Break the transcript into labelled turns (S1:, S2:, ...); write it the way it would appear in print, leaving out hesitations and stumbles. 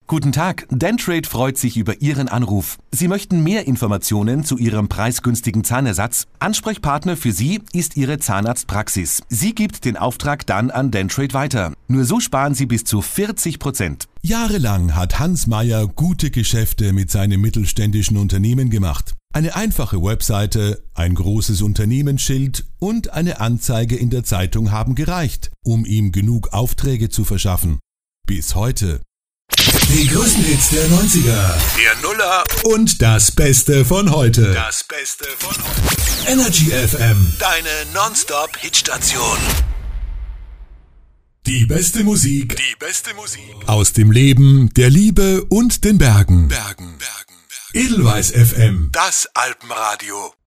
S1: Guten Tag, Dentrade freut sich über Ihren Anruf. Sie möchten mehr Informationen zu Ihrem preisgünstigen Zahnersatz? Ansprechpartner für Sie ist Ihre Zahnarztpraxis. Sie gibt den Auftrag dann an Dentrade weiter. Nur so sparen Sie bis zu 40%.
S2: Jahrelang hat Hans Meyer gute Geschäfte mit seinem mittelständischen Unternehmen gemacht. Eine einfache Webseite, ein großes Unternehmensschild und eine Anzeige in der Zeitung haben gereicht, um ihm genug Aufträge zu verschaffen. Bis heute.
S3: Die größten Hits der 90er,
S4: der Nuller
S3: und das Beste von heute. Energy FM,
S4: deine Nonstop-Hitstation.
S3: Die beste Musik
S2: Aus dem Leben, der Liebe und den Bergen.
S3: Edelweiss FM,
S4: Das Alpenradio.